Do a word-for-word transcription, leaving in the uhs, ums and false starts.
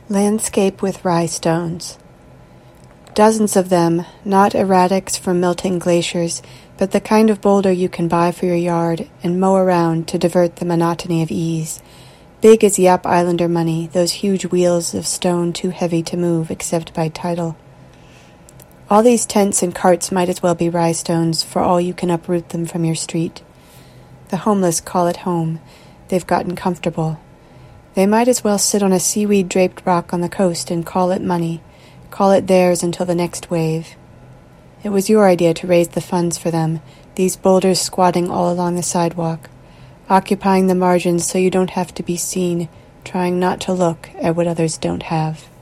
Landscape with rye stones. Dozens of them, not erratics from melting glaciers, but the kind of boulder you can buy for your yard and mow around to divert the monotony of ease. Big as Yap Islander money, those huge wheels of stone too heavy to move except by tidal. All these tents and carts might as well be rye stones for all you can uproot them from your street. The homeless call it home. They've gotten comfortable. They might as well sit on a seaweed-draped rock on the coast and call it money, call it theirs until the next wave. It was your idea to raise the funds for them, these boulders squatting all along the sidewalk, occupying the margins so you don't have to be seen, trying not to look at what others don't have.